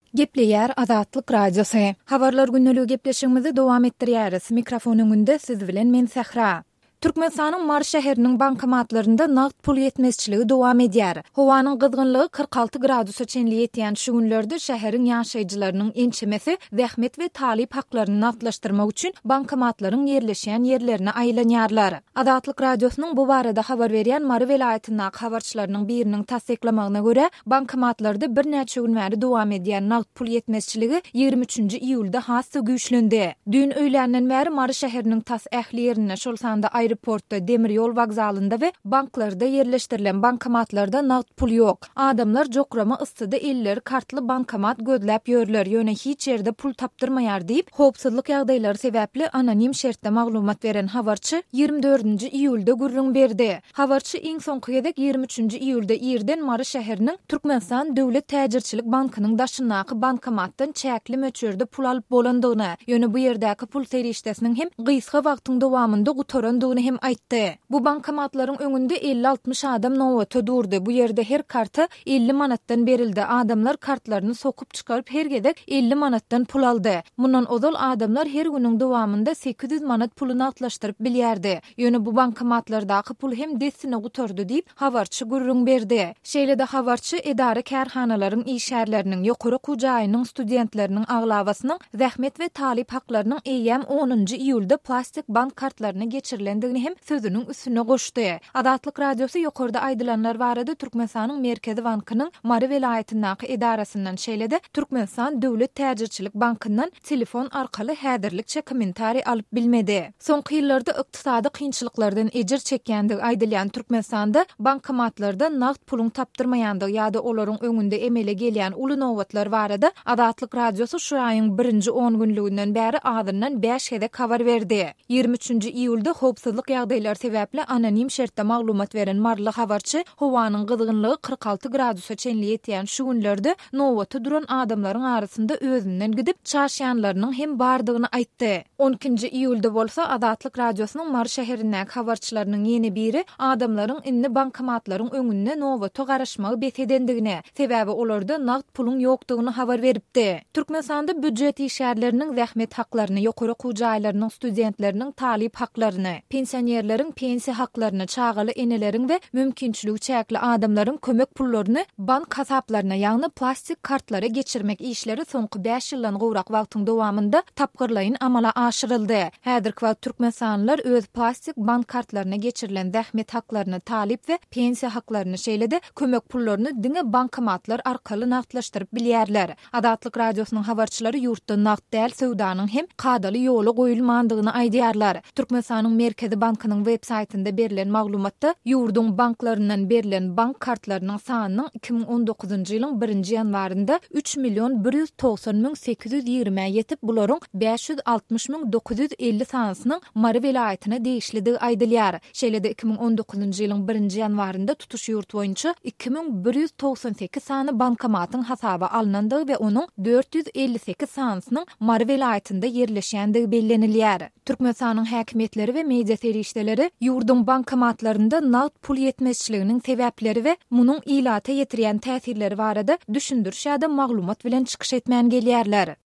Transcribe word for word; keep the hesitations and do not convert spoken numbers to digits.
Gepleýär Azatlyk Radiosu. Habarlar günneligi gepleşigimizi dowam etdirýäris. Mikrofonuň önünde siz bilen men Sahra. Türkmenistanyň Mar şäheriniň bankomatlarynda nagd pul ýetmezçiligi dowam edýär. Howanyň gyzgynlygy kırk alty gradusa çenli ýetýän şu günlerde şäheriň ýaşaýjylarynyň ençemesi zähmet we talip haklaryny nagdlaşdyrmak üçin bankomatlaryň ýerleşýän ýerlerine aýlanýarlar. Azatlyk Radiosynyň bu barada habar berýän Mary welaýatynyň habarçylarynyň biriniň tasdiklamagyna görä, bankomatlarda bir näçe gün bäri dowam edýän nagd pul ýetmezçiligi ýygrimi üçünji iýulda hasy güýçlendi. Dün öýländen bäri Mary şäheriniň tas ähli ýerine şol sanda aeroportda, demir yol wagzalynda we banklarda ýerleşdirilen bankomatlarda nagd pul ýok. Adamlar jokrama yssyda elleri kartly bankomat gözläp ýörler, ýöne hiç ýerde pul tapdyrmaýar diýip, howpsuzlyk ýagdaýlary sebäpli anonim şertde maglumat beren habarçy ýygrimi dördünji iýulda gürrüň berdi. Habarçy iň soňky gedek ýygrimi üçünji iýulda ýerden Mary şäheriniň Türkmenistan Döwlet Täjirçilik bankynyň daşyndaky bankomatdan çäkli möçürde pul alyp bolandygyny, ýöne bu ýerdäki pul serişdesiniň hem gysga wagtyň dowamynda gutarandygny hem aýtdy. Bu bankomatlaryň öňünde elli altmış adam nowata durdy. Bu ýerde her karta elli manatdan berildi. Adamlar kartlaryny sokup çykaryp her gedek elli manatdan pul aldy. Mundan ozal adamlar her günüň dowamynda sekiz yüz manat pulyny atlaşdyryp bilýärdi. Ýöne bu bankomatlardaky pul hem desine gutardy diýip habarçy gürrüň berdi. Şeýle-de habarçy edara kärhanalaryň işärleriniň ýokary kujaýynyň studentleriniň aglawasynyň zähmet we talip haklarynyň eýem onunji iýulda plastik bank kartlaryny geçirilendigini hem sözünün üstüne goşdy. Azatlyk Radiosu ýokarda aýdylanlar barada Türkmenistanyň Merkezi Bankynyň Mary welaýatynyň edarasyndan şeýle-de Türkmenistan Döwlet Täjirçilik Bankyndan telefon arkaly häzirlikçe kommentari alyp bilmedi. Soňky ýyllarda ykdysady kynçylyklardan ejir çekýändigi aýdylýan Türkmenistanda bankomatlarda nagd puluň tapdyrmaýandygy ýa-da olaryň öňünde emele gelýän uly nowatlar barada Azatlyk Radiosu şu aýyň birinji on günlüginden bäri adyndan beş hede habar berdi. ýygrimi üçünji iýulda howpsuzlyk ýagdaýlary sebäpli anonim şertde maglumat beren marly habarçy howanyň gyzgynlygy kırk alty gradusa çenli ýetýän şu günlerde nowata duran adamlaryň arasynda özünden gidip çarşýanlarynyň hem bardygyny aýtdy. on ikinji iýulda bolsa Azatlyk Radiosynyň Mary şäherindäki habarçylarynyň ýene biri adamlaryň inni bankomatlaryň öňünde nowata garaşmagy betedendigini, sebäbi olarda nagd puluň ýokdugyny habar beripdi. Türkmenistanda büdjet işärleriniň zähmet haklaryny, ýokary kujaýlarynyň studentleriniň talip haklaryny, pensionerleriň pensiýa haklaryny, çağaly eneleriň we mümkinçiligi çäkli adamlaryň kömek pullaryny bank hasaplaryna, ýagny plastik kartlara geçirmek işleri soňky beş ýyldan gowrak wagtyň dowamynda tapgyrlaýyn amala aşyryldy. Häzirki wagt türkmensanlar öz plastik bank kartlaryna geçirilen zähmet haklaryny talip we pensiýa haklaryny şeýle-de kömek pullaryny diňe bankomatlar arkaly nagdlaşdyryp bilýärler. Azatlyk Radiosynyň habarçylary ýurtda nagd däl sowdanyň hem kadaly ýoly goýulmandygyny aýdýarlar. Türkmenistanyň Merkezi Bankynyň web saýtynda berilen maglumatda ýurdun banklarynyň berilen bank kartlarynyň sanynyň iki ming on dokuzunji ýylyň birinji ýanwarynda üç milyon bir ýüz togson ming sekiz ýüz ýigrimä ýetip bularyň beş ýüz altmış ming dokuz ýüz elli sanasynyň Mary welaýatyna degişligi aýdylýar. Şeýle-de iki ming on dokuzunji ýylyň birinji ýanwarynda tutuş ýurt boýunça iki ming bir ýüz togson sekiz sany bankomatyň hasaba alınandygy we onuň dört ýüz elli sekiz sanasynyň Mary welaýatynda ýerleşýändigi bellenilýär. Türkmenistanyň häkimetleri we media serişdeleri ýurdun bankomatlarynda nagd pul ýetmezçiliginiň sebäpleri we munyň ilata ýetirýän täsirleri barada düşündürşäde maglumat bilen çykyş etmän gelýärler.